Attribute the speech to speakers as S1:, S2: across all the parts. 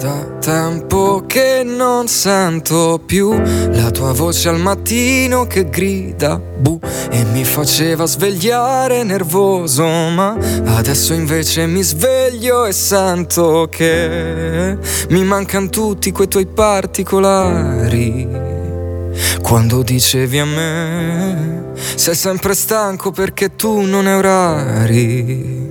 S1: da tempo che non sento più la tua voce al mattino che grida bu e mi faceva svegliare nervoso, ma adesso invece mi sveglio e sento che mi mancano tutti quei tuoi particolari. Quando dicevi a me sei sempre stanco perché tu non hai orari.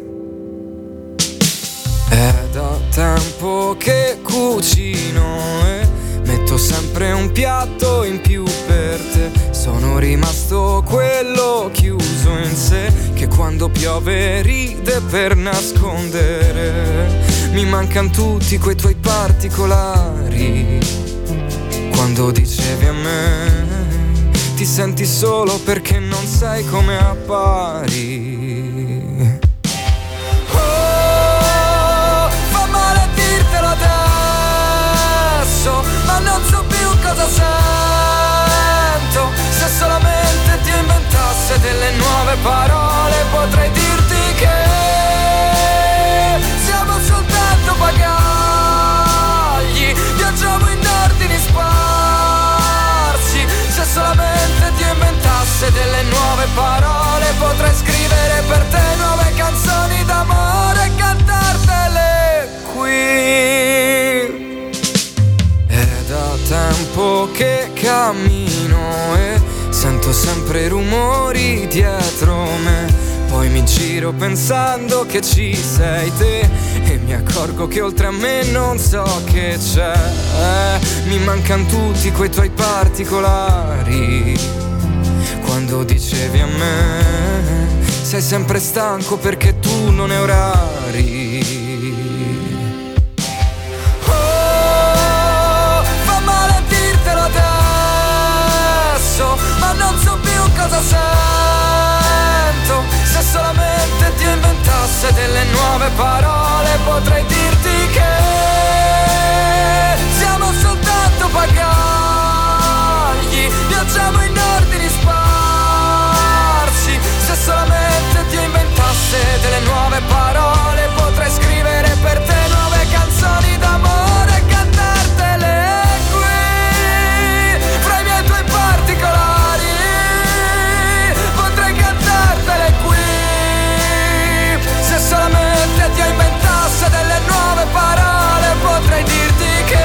S1: È da tempo che cucino e metto sempre un piatto in più per te. Sono rimasto quello chiuso in sé che quando piove ride per nascondere. Mi mancano tutti quei tuoi particolari. Quando dicevi a me ti senti solo perché non sei come appari. Ma non so più cosa sento. Se solamente Dio inventasse delle nuove parole, potrei dirti che siamo soltanto bagagli, viaggiamo in ordini sparsi. Se solamente Dio inventasse delle nuove parole, potrei scrivere per te nuove canzoni d'amore e cantartele qui. Da tempo che cammino e sento sempre rumori dietro me. Poi mi giro pensando che ci sei te e mi accorgo che oltre a me non so che c'è. Mi mancano tutti quei tuoi particolari. Quando dicevi a me sei sempre stanco perché tu non hai orari. Ma non so più cosa sento. Se solamente Dio inventasse delle nuove parole, potrei dirti che siamo soltanto bagagli, viaggiamo in ordini sparsi. Se solamente Dio inventasse delle nuove parole, potrei scrivere per te nuove canzoni d'amore e cantartele qui, fra i miei tuoi particolari. Potrei cantartele qui. Se solamente Dio inventasse delle nuove parole, potrei dirti che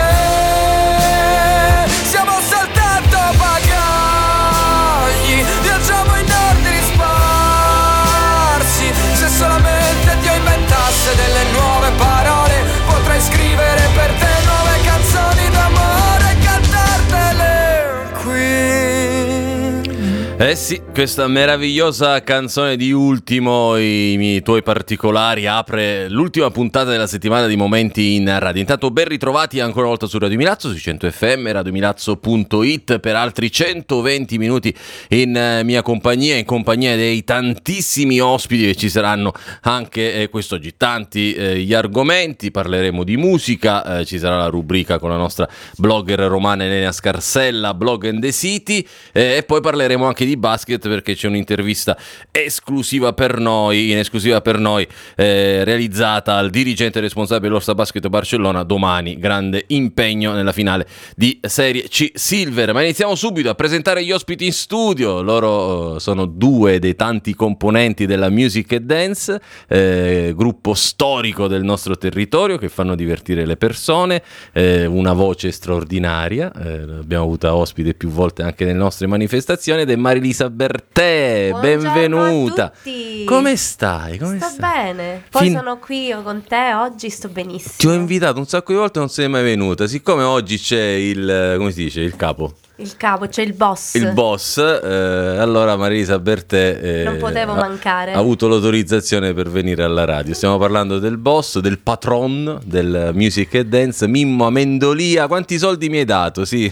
S1: siamo soltanto bagagli, viaggiamo in ordini sparsi. Se solamente Dio inventasse delle nuove parole, potrei scrivere per te nuove canzoni d'amore e cantartele qui.
S2: Eh sì, questa meravigliosa canzone di Ultimo, i tuoi particolari, apre l'ultima puntata della settimana di Momenti in Radio. Intanto ben ritrovati ancora una volta su Radio Milazzo, sui 100 FM, radiomilazzo.it, per altri 120 minuti in mia compagnia, in compagnia dei tantissimi ospiti che ci saranno anche quest'oggi. Tanti gli argomenti, parleremo di musica, ci sarà la rubrica con la nostra blogger romana Elena Scarsella, Blog and the City, e poi parleremo anche di basket, perché c'è un'intervista esclusiva per noi, realizzata al dirigente responsabile dell'Orsa Basket Barcellona. Domani grande impegno nella finale di Serie C Silver. Ma iniziamo subito a presentare gli ospiti in studio. Loro sono due dei tanti componenti della Music and Dance, gruppo storico del nostro territorio che fanno divertire le persone, una voce straordinaria, l'abbiamo avuta ospite più volte anche nelle nostre manifestazioni, ed è Marilisa Bertè.
S3: Buongiorno,
S2: benvenuta.
S3: a tutti.
S2: Come stai?
S3: Sto bene. Poi sono qui io con te oggi, sto benissimo.
S2: Ti ho invitato un sacco di volte, non sei mai venuta. Siccome oggi c'è il, come si dice, il capo.
S3: Il capo, c'è il boss.
S2: Il boss, allora Marilisa Bertè
S3: non potevo mancare.
S2: Ha avuto l'autorizzazione per venire alla radio. Stiamo parlando del boss, del patron del Music and Dance, Mimmo Amendolia. Quanti soldi mi hai dato? Sì.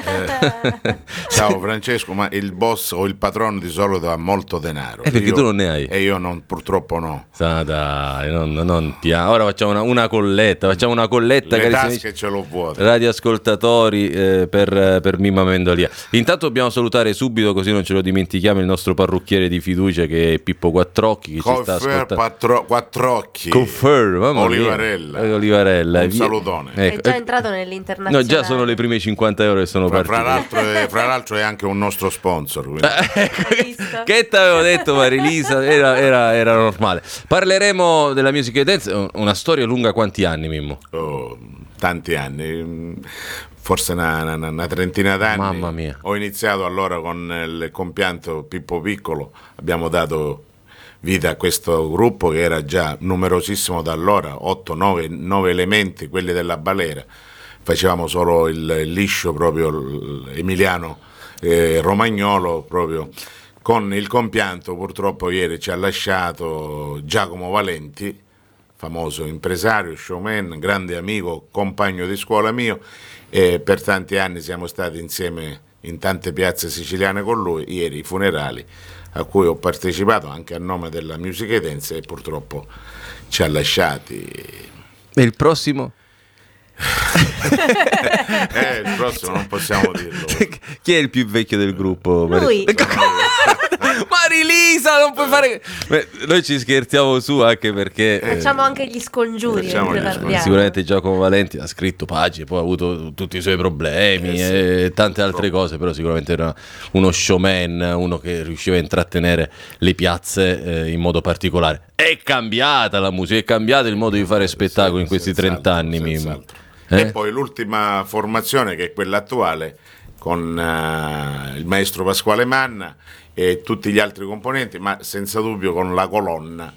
S4: Ciao Francesco, ma il boss o il patron di solito ha molto denaro.
S2: Perché tu non ne hai?
S4: E io non, purtroppo no.
S2: Dai, non ora facciamo una colletta.
S4: Le tasche ce l'ho vuote.
S2: Radioascoltatori per Mimmo Mendolia. Intanto dobbiamo salutare subito, così non ce lo dimentichiamo, il nostro parrucchiere di fiducia che è Pippo Quattrocchi, che ci sta ascoltando.
S4: Quattrocchi.
S2: Olivarella.
S4: Un salutone.
S3: È già entrato nell'internazionale.
S2: No, già sono le prime 50 euro che sono partite.
S4: Fra l'altro è anche un nostro sponsor.
S2: Che t'avevo detto, Marilisa? Era normale. Parleremo della music dance, una storia lunga quanti anni, Mimmo?
S4: Tanti anni, forse una trentina d'anni.
S2: Mamma mia.
S4: Ho iniziato allora con il compianto Pippo Piccolo, abbiamo dato vita a questo gruppo che era già numerosissimo da allora, 8-9 elementi, quelli della balera. Facevamo solo il liscio proprio emiliano romagnolo proprio. Con il compianto purtroppo ieri ci ha lasciato Giacomo Valenti, famoso impresario, showman, grande amico, compagno di scuola mio, e per tanti anni siamo stati insieme in tante piazze siciliane con lui. Ieri i funerali a cui ho partecipato anche a nome della Music Dance e purtroppo ci ha lasciati.
S2: E il prossimo?
S4: Il prossimo non possiamo dirlo.
S2: Chi è il più vecchio del gruppo?
S3: Lui.
S2: Marilisa, non puoi fare. Noi ci scherziamo su anche perché
S3: facciamo anche gli scongiuri.
S2: Sicuramente Giacomo Valenti ha scritto pagine, poi ha avuto tutti i suoi problemi e tante altre cose, però sicuramente era uno showman, uno che riusciva a intrattenere le piazze in modo particolare. È cambiata la musica, è cambiato il modo di fare spettacolo in questi 30 anni, Mimmo.
S4: E poi l'ultima formazione, che è quella attuale, con il maestro Pasquale Manna e tutti gli altri componenti, ma senza dubbio con la colonna,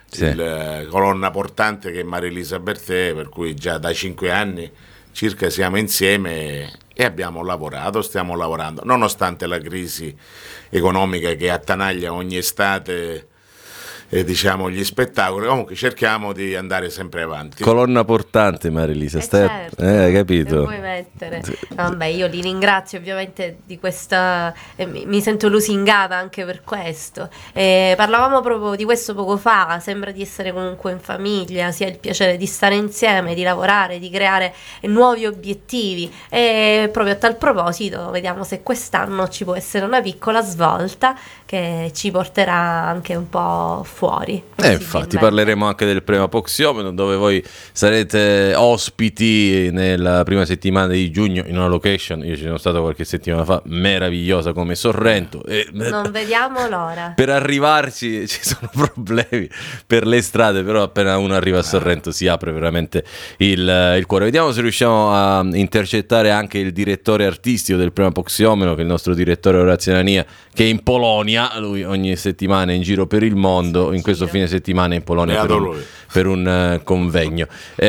S4: colonna portante che è Marilisa Bertè, per cui già da 5 anni circa siamo insieme e abbiamo lavorato, stiamo lavorando, nonostante la crisi economica che attanaglia ogni estate diciamo gli spettacoli. Comunque cerchiamo di andare sempre avanti.
S2: Colonna portante, Marilisa,
S3: certo,
S2: capito?
S3: Puoi mettere. Vabbè, io li ringrazio ovviamente di questa, mi sento lusingata anche per questo. Parlavamo proprio di questo poco fa, sembra di essere comunque in famiglia, si ha il piacere di stare insieme, di lavorare, di creare nuovi obiettivi, e proprio a tal proposito vediamo se quest'anno ci può essere una piccola svolta che ci porterà anche un po' fuori.
S2: Infatti parleremo anche del Prema Poxiomeno, dove voi sarete ospiti nella prima settimana di giugno in una location. Io ci sono stato qualche settimana fa, meravigliosa come Sorrento, e
S3: non vediamo l'ora.
S2: Per arrivarci ci sono problemi per le strade, però appena uno arriva a Sorrento si apre veramente il cuore. Vediamo se riusciamo a intercettare anche il direttore artistico del Prema Poxiomeno, che è il nostro direttore Orazio Nania, che è in Polonia. Lui ogni settimana è in giro per il mondo, in questo fine settimana in Polonia per un convegno.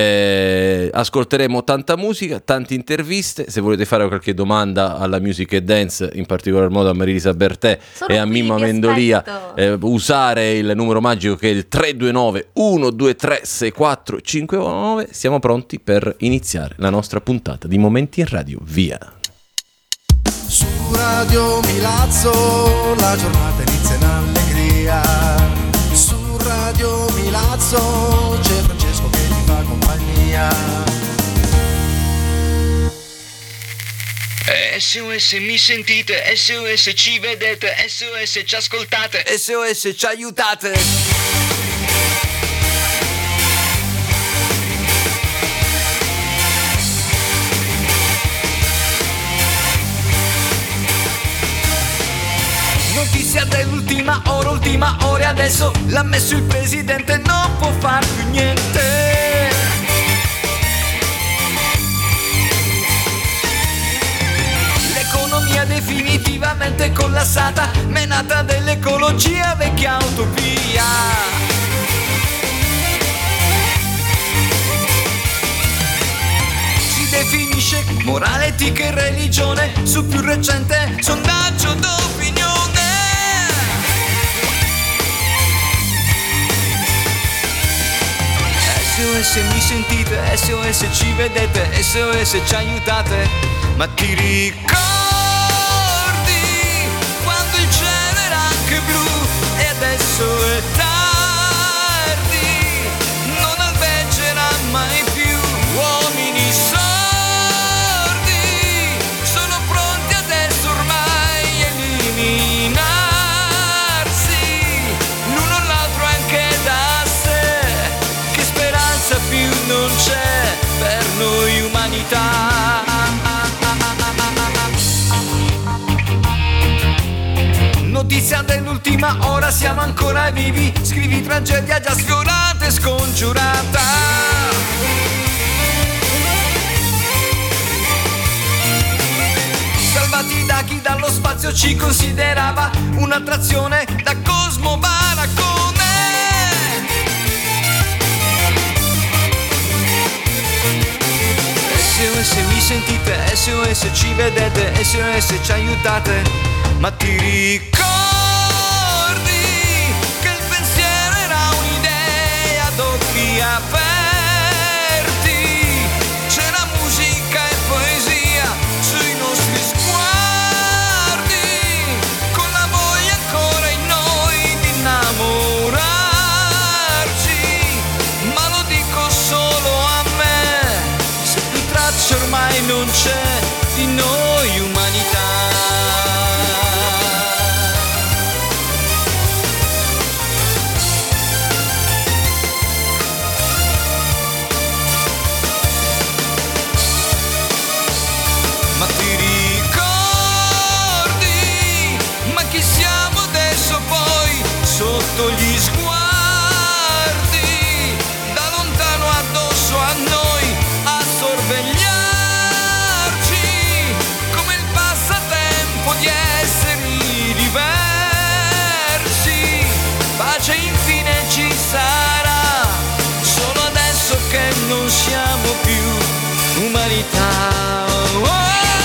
S2: Ascolteremo tanta musica, tante interviste. Se volete fare qualche domanda alla Music e Dance, in particolar modo a Marilisa Bertè e a Mimmo Mendolia, usare il numero magico che è il 329 123 6459. Siamo pronti per iniziare la nostra puntata di Momenti in Radio. Via!
S5: Su Radio Milazzo la giornata inizia in allegria. Su Radio Milazzo c'è Francesco che ti fa compagnia.
S6: SOS mi sentite, SOS ci vedete, SOS ci ascoltate, SOS ci aiutate. Notizia dell'ultima ora e adesso l'ha messo il presidente, non può far più niente. L'economia definitivamente collassata, menata dell'ecologia, vecchia utopia. Si definisce morale, etica e religione sul più recente sondaggio d'opinione. SOS mi sentite, SOS ci vedete, SOS ci aiutate. Ma ti ricordi quando il cielo era anche blu e adesso è tardi, non albergerà mai più. Uomini sordi sono pronti ad notizia dell'ultima ora, siamo ancora vivi. Scrivi tragedia già sfiorata e scongiurata. Salvati da chi dallo spazio ci considerava un'attrazione da Cosmo Baraccone. SOS mi sentite, SOS ci vedete, SOS ci aiutate, ma ti ricordi che il pensiero era un'idea ad occhi aperti, c'era musica e poesia sui nostri sguardi, con la voglia ancora in noi di innamorarci, ma lo dico solo a me, se più traccia ormai non c'è di noi umanità. Ma ti ricordi, ma chi siamo adesso poi sotto gli sguardi, da lontano addosso a noi a sorvegliarci, come il passatempo di esseri diversi. Pace infine ci sarà, solo adesso che non siamo più umanità. Oh!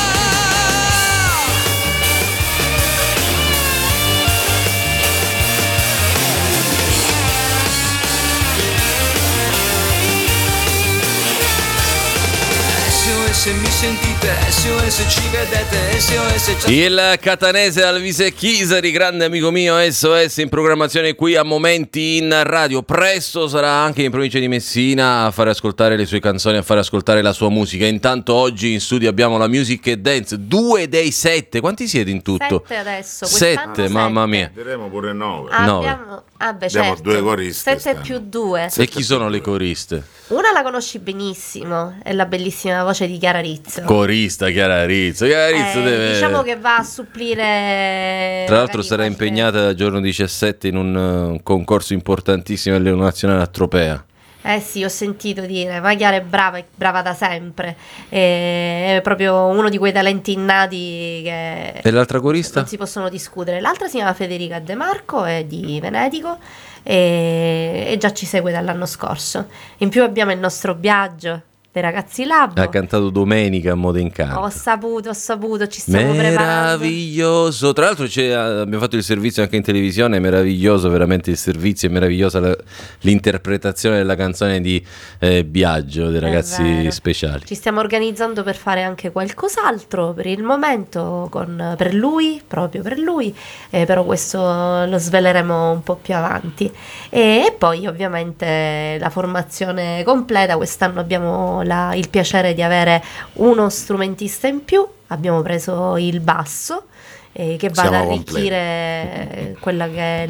S6: SOS mi sentite, SOS ci vedete, SOS ci...
S2: Il catanese Alvise Chisari, grande amico mio, SOS in programmazione qui a Momenti in Radio. Presto sarà anche in provincia di Messina a fare ascoltare le sue canzoni, a fare ascoltare la sua musica. Intanto oggi in studio abbiamo la Music e Dance, 2 dei 7. Quanti siete in tutto?
S3: 7 adesso.
S2: 7, mamma mia.
S4: Diremo pure 9.
S3: Abbiamo,
S4: Abbiamo 2 coriste
S3: 7 più 2.
S2: E chi sono le coriste?
S3: Una la conosci benissimo, è la bellissima voce di Chiara Rizzo.
S2: Corista Chiara Rizzo. Chiara Rizzo deve...
S3: Diciamo che va a supplire.
S2: Tra l'altro sarà impegnata dal giorno 17 in un concorso importantissimo all'Unione Nazionale a Tropea.
S3: Sì, ho sentito dire, ma Chiara è brava da sempre, è proprio uno di quei talenti innati che
S2: E l'altra corista?
S3: non si possono discutere. L'altra si chiama Federica De Marco, è di Venetico e già ci segue dall'anno scorso. In più abbiamo il nostro Biagio dei ragazzi Lab.
S2: Ha cantato domenica a Modo Incanto.
S3: Ho saputo, ci stiamo preparando.
S2: Meraviglioso. Tra l'altro abbiamo fatto il servizio anche in televisione, è meraviglioso veramente il servizio, è meravigliosa l'interpretazione della canzone di Biagio dei ragazzi
S3: vero.
S2: speciali.
S3: Ci stiamo organizzando per fare anche qualcos'altro per il momento per lui, proprio per lui, però questo lo sveleremo un po' più avanti. E poi ovviamente la formazione completa. Quest'anno abbiamo il piacere di avere uno strumentista in più, abbiamo preso il basso che va ad arricchire quella che è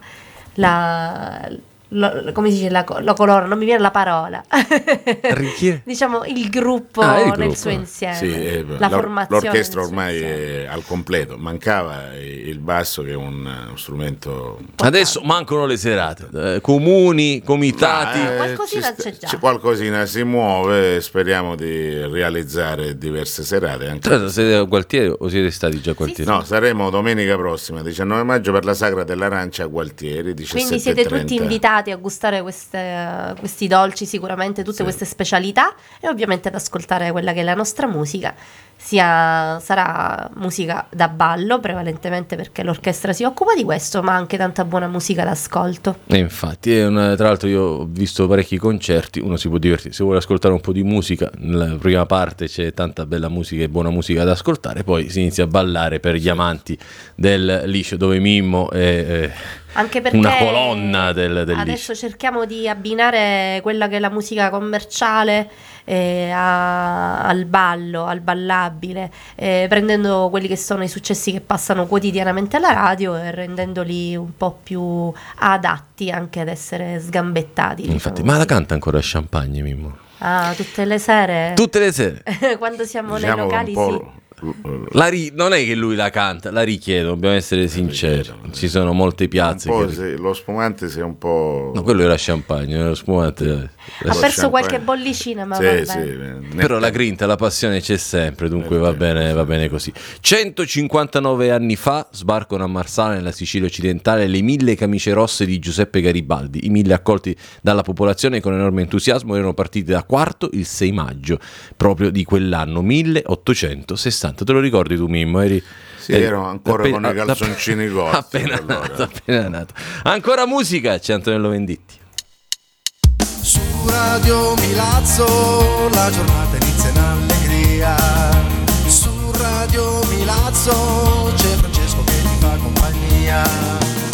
S3: come si dice la colonna, non mi viene la parola. Diciamo il gruppo nel suo insieme.
S4: Sì,
S3: la formazione
S4: l'orchestra ormai è al completo, mancava il basso che è uno strumento.
S2: Adesso mancano le serate, comuni, comitati.
S3: Qualcosina c'è già.
S4: Qualcosina si muove, speriamo di realizzare diverse serate. Anche
S2: Tra l'altro siete a Gualtieri o siete stati già a Gualtieri?
S4: No, saremo domenica prossima, 19 maggio, per la Sagra dell'Arancia a Gualtieri, 17:30.
S3: Quindi siete tutti invitati a gustare questi dolci, sicuramente tutte queste specialità, e ovviamente ad ascoltare quella che è la nostra musica. Sarà musica da ballo prevalentemente, perché l'orchestra si occupa di questo, ma anche tanta buona musica d'ascolto.
S2: E infatti, tra l'altro io ho visto parecchi concerti, uno si può divertire, se vuole ascoltare un po' di musica, nella prima parte c'è tanta bella musica e buona musica da ascoltare, poi si inizia a ballare per gli amanti del liscio, dove Mimmo è
S3: anche perché
S2: una colonna del
S3: adesso
S2: liscio.
S3: cerchiamo di abbinare quella che è la musica commerciale al ballo, al ballabile, prendendo quelli che sono i successi che passano quotidianamente alla radio e rendendoli un po' più adatti anche ad essere sgambettati.
S2: Infatti,
S3: diciamo
S2: ma la
S3: così.
S2: canta ancora Champagne, Mimmo?
S3: Tutte le sere?
S2: Tutte le sere.
S3: Quando siamo
S4: Diciamo
S3: nei locali,
S4: che un
S3: sì.
S4: po'
S2: Non è che lui la canta, la richiedono, dobbiamo essere sinceri. Ci sono molte piazze.
S4: Lo spumante si è un po'.
S2: No, quello era champagne, lo spumante.
S3: Ha perso qualche bollicina, ma va bene.
S2: Però la grinta, la passione c'è sempre, dunque va bene così. 159 anni fa sbarcano a Marsala, nella Sicilia occidentale, le 1000 camicie rosse di Giuseppe Garibaldi. I 1000 accolti dalla popolazione con enorme entusiasmo erano partiti da Quarto il 6 maggio, proprio di quell'anno 1860. Te lo ricordi tu, Mimmo?
S4: Ero ancora con i calzoncini corti.
S2: Appena nato. Ancora musica, c'è Antonello Venditti.
S5: Su Radio Milazzo la giornata inizia in allegria. Su Radio Milazzo c'è Francesco che ti fa compagnia.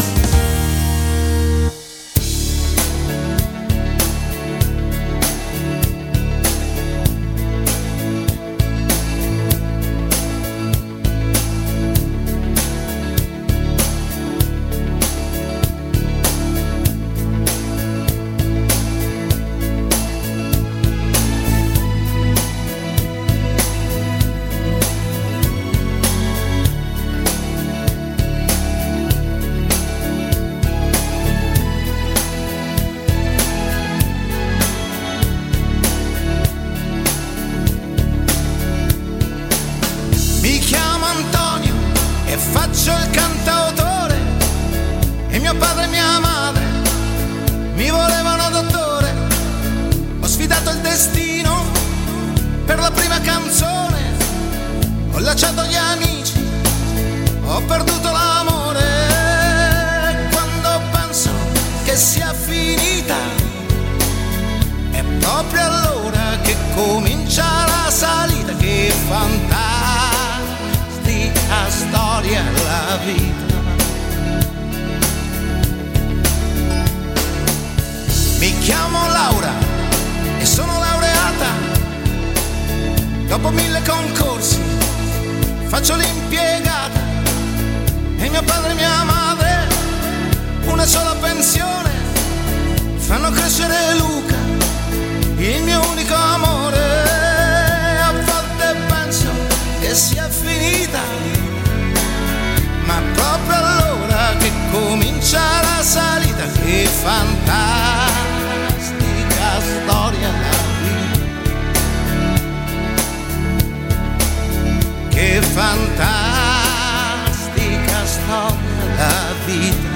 S5: Mi chiamo Antonio e faccio il cantautore, e mio padre e mia madre mi volevano dottore. Ho sfidato il destino per la prima canzone, ho lasciato gli amici, ho perduto l'amore. Quando penso che sia finita, è proprio allora che comincia la salita. Che fantastica storia la vita. Mi chiamo Laura e sono laureata. Dopo 1000 concorsi faccio l'impiegata, e mio padre e mia madre una sola pensione fanno crescere Luca, il mio unico amore. A volte penso che sia finita, ma proprio allora che comincia la salita. Che fantastica storia la vita. Che fantastica storia la vita.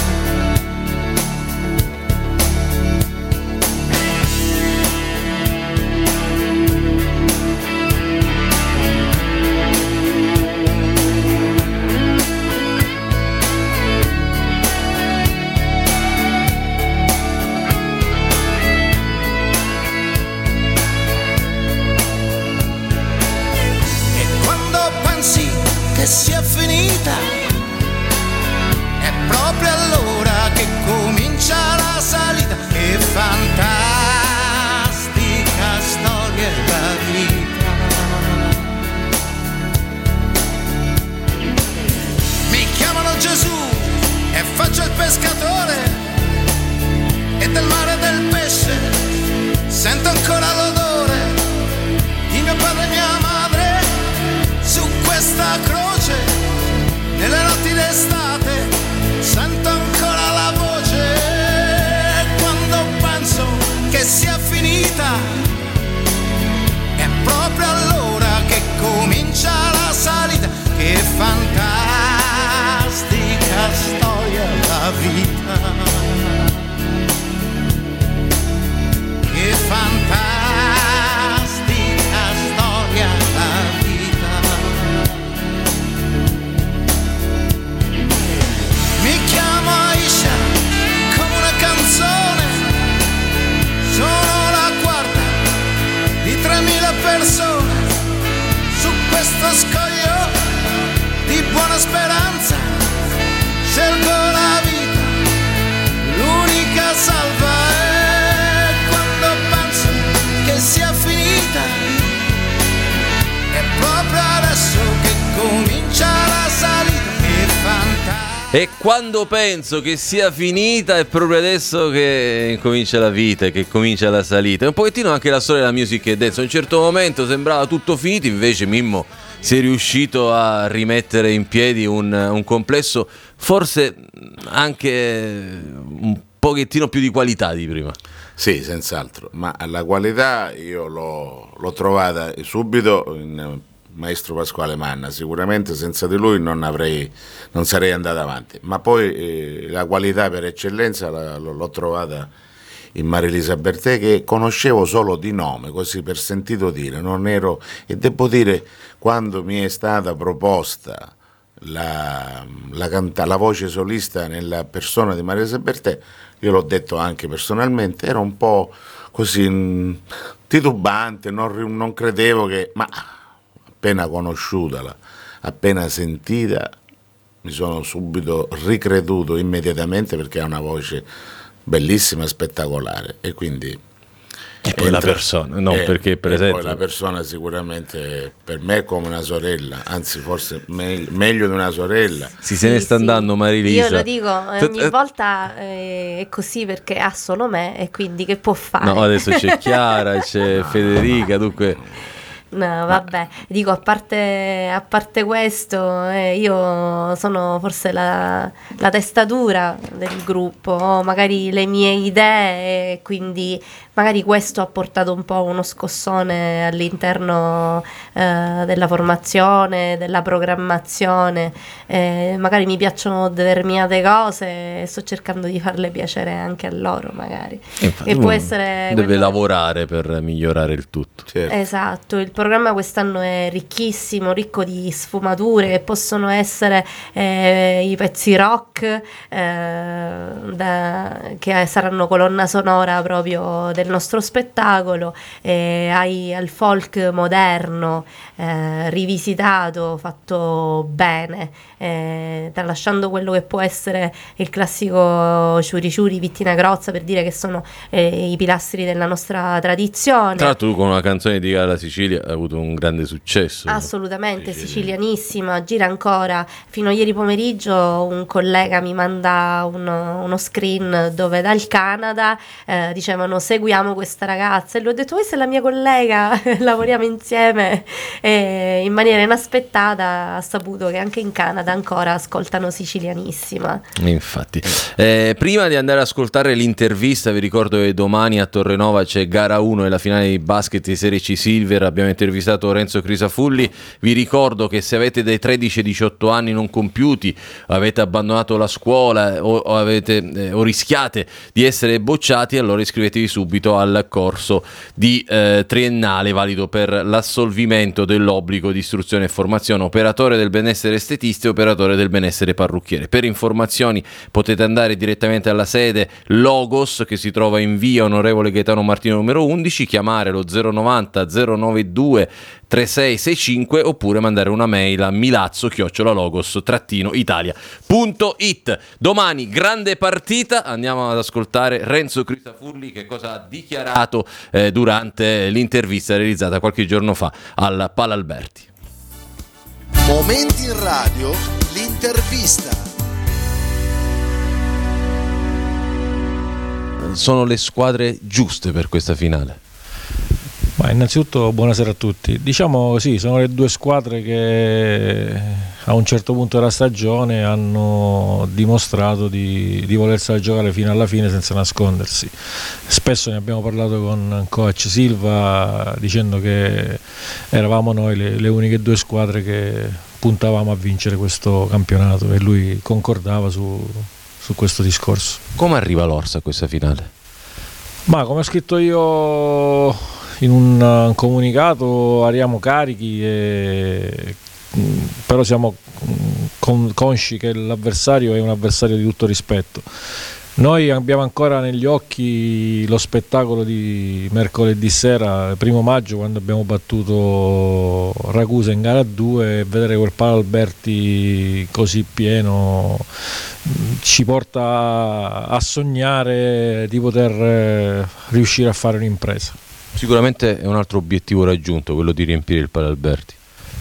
S5: Che sia finita, è proprio allora che comincia la salita. Che fantastica storia è la vita. Mi chiamano Gesù e faccio il pescatore, e del mare e del pesce sento ancora l'odore di mio padre e mia madre su questa croce. Nelle notti d'estate sento ancora la voce. Quando penso che sia finita, è proprio allora che comincia la salita. Che fantastica storia la vita. Che fantastica storia la vita. Mi chiamo Aisha come una canzone, sono la quarta di 3000 persone su questo scoglio di buona speranza. Scelgo la vita, l'unica salva. E quando penso che sia finita, è proprio adesso che comincia la salita. Che fantastica
S2: E quando penso che sia finita è proprio adesso che comincia la vita, che comincia la salita. E un pochettino anche la storia della music e dance. A un certo momento sembrava tutto finito, invece Mimmo si è riuscito a rimettere in piedi un complesso forse anche un pochettino più di qualità di prima.
S4: Sì, senz'altro, ma la qualità io l'ho trovata subito in Maestro Pasquale Manna. Sicuramente senza di lui non sarei andato avanti, ma poi la qualità per eccellenza l'ho trovata in Marilisa Bertè, che conoscevo solo di nome, così per sentito dire, e devo dire, quando mi è stata proposta la voce solista nella persona di Marilisa Bertè, io l'ho detto anche personalmente, ero un po' così titubante, non credevo che, ma appena conosciutala, appena sentita, mi sono subito ricreduto immediatamente, perché ha una voce bellissima, spettacolare, e quindi
S2: e poi la persona, no, perché per esempio
S4: poi la persona sicuramente per me è come una sorella, anzi forse meglio di una sorella.
S2: Se ne sta andando Marilisa.
S3: Io lo dico, ogni volta è così, perché ha solo me, e quindi che può fare?
S2: No, adesso c'è Chiara, c'è Federica, dunque...
S3: No, vabbè, dico, a parte questo, io sono forse la testa dura del gruppo, ho magari le mie idee, e quindi magari questo ha portato un po' uno scossone all'interno della formazione, della programmazione, magari mi piacciono determinate cose e sto cercando di farle piacere anche a loro, magari.
S2: Infatti,
S3: e può essere
S2: deve lavorare per migliorare il tutto.
S4: Certo.
S3: Esatto, il programma quest'anno è ricchissimo, ricco di sfumature, che possono essere i pezzi rock che saranno colonna sonora proprio del nostro spettacolo, al folk moderno, rivisitato, fatto bene, tralasciando quello che può essere il classico ciuri ciuri, Vittina Grozza, per dire che sono i pilastri della nostra tradizione.
S2: Tra l'altro tu con una canzone di la Sicilia hai avuto un grande successo.
S3: Assolutamente, sicilianissima, gira ancora. Fino a ieri pomeriggio un collega mi manda uno screen dove dal Canada dicevano seguiamo questa ragazza, e gli ho detto questa è la mia collega, lavoriamo insieme, e in maniera inaspettata ha saputo che anche in Canada ancora ascoltano Sicilianissima.
S2: Infatti, prima di andare ad ascoltare l'intervista, vi ricordo che domani a Torrenova c'è gara 1 e la finale di basket di Serie C Silver. Abbiamo intervistato Renzo Crisafulli. Vi ricordo che se avete dai 13 ai 18 anni non compiuti, avete abbandonato la scuola o rischiate di essere bocciati, allora iscrivetevi subito al corso di triennale valido per l'assolvimento dell'obbligo di istruzione e formazione operatore del benessere estetista e operatore del benessere parrucchiere. Per informazioni potete andare direttamente alla sede Logos, che si trova in via Onorevole Gaetano Martino numero 11, chiamare lo 090 092 3665 oppure mandare una mail a milazzo@logos-italia.it. Domani grande partita, andiamo ad ascoltare Renzo Crisafulli che cosa ha dichiarato durante l'intervista realizzata qualche giorno fa al Palalberti.
S7: Momenti in radio, l'intervista.
S2: Sono le squadre giuste per questa finale?
S8: Ma innanzitutto buonasera a tutti. Diciamo così, sono le due squadre che a un certo punto della stagione hanno dimostrato di volersela giocare fino alla fine senza nascondersi. Spesso ne abbiamo parlato con coach Silva dicendo che eravamo noi le uniche due squadre che puntavamo a vincere questo campionato, e lui concordava su questo discorso.
S2: Come arriva l'Orsa a questa finale?
S8: Ma come ho scritto io in un comunicato, arriviamo carichi, però siamo consci che l'avversario è un avversario di tutto rispetto. Noi abbiamo ancora negli occhi lo spettacolo di mercoledì sera, 1 maggio, quando abbiamo battuto Ragusa in gara 2, e vedere quel Palalberti così pieno ci porta a sognare di poter riuscire a fare un'impresa.
S2: Sicuramente è un altro obiettivo raggiunto, quello di riempire il Palalberti.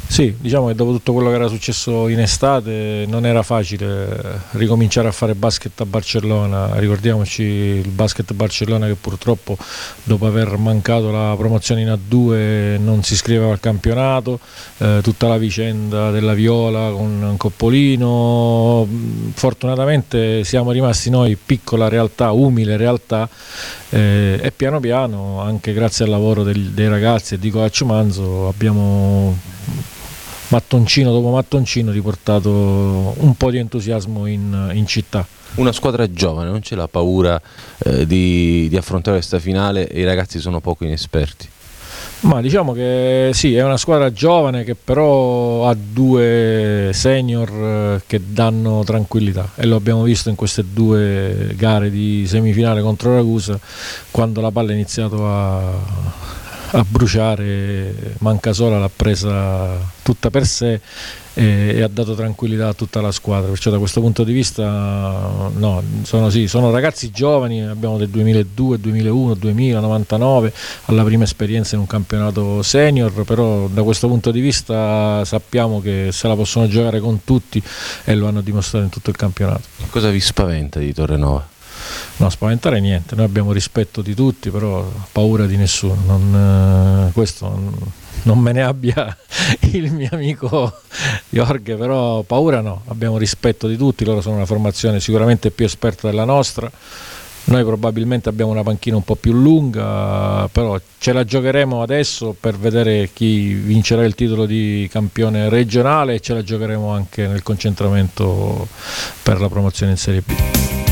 S8: Sì, diciamo che dopo tutto quello che era successo in estate non era facile ricominciare a fare basket a Barcellona. Ricordiamoci il basket Barcellona che purtroppo dopo aver mancato la promozione in A2 non si iscriveva al campionato, tutta la vicenda della Viola con Coppolino. Fortunatamente siamo rimasti noi piccola realtà, umile realtà, e piano piano, anche grazie al lavoro dei ragazzi e di Coach Manzo, abbiamo mattoncino dopo mattoncino riportato un po' di entusiasmo in città.
S2: Una squadra giovane, non c'è la paura di affrontare questa finale e i ragazzi sono poco inesperti?
S8: Ma diciamo che sì, è una squadra giovane che però ha due senior che danno tranquillità, e lo abbiamo visto in queste due gare di semifinale contro Ragusa, quando la palla è iniziato a bruciare, Mancasola l'ha presa tutta per sé e ha dato tranquillità a tutta la squadra. Perciò da questo punto di vista no, sono ragazzi giovani, abbiamo del 2002, 2001, 2000, 99 alla prima esperienza in un campionato senior, però da questo punto di vista sappiamo che se la possono giocare con tutti e lo hanno dimostrato in tutto il campionato.
S2: Cosa vi spaventa di Torrenova?
S8: No, spaventare niente, noi abbiamo rispetto di tutti, però paura di nessuno. Questo non me ne abbia il mio amico Jorge, però paura no, abbiamo rispetto di tutti, loro sono una formazione sicuramente più esperta della nostra, noi probabilmente abbiamo una panchina un po' più lunga, però ce la giocheremo adesso per vedere chi vincerà il titolo di campione regionale, e ce la giocheremo anche nel concentramento per la promozione in Serie B.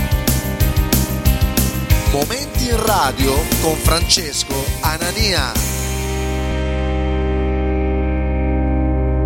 S7: Momenti in radio con Francesco Anania.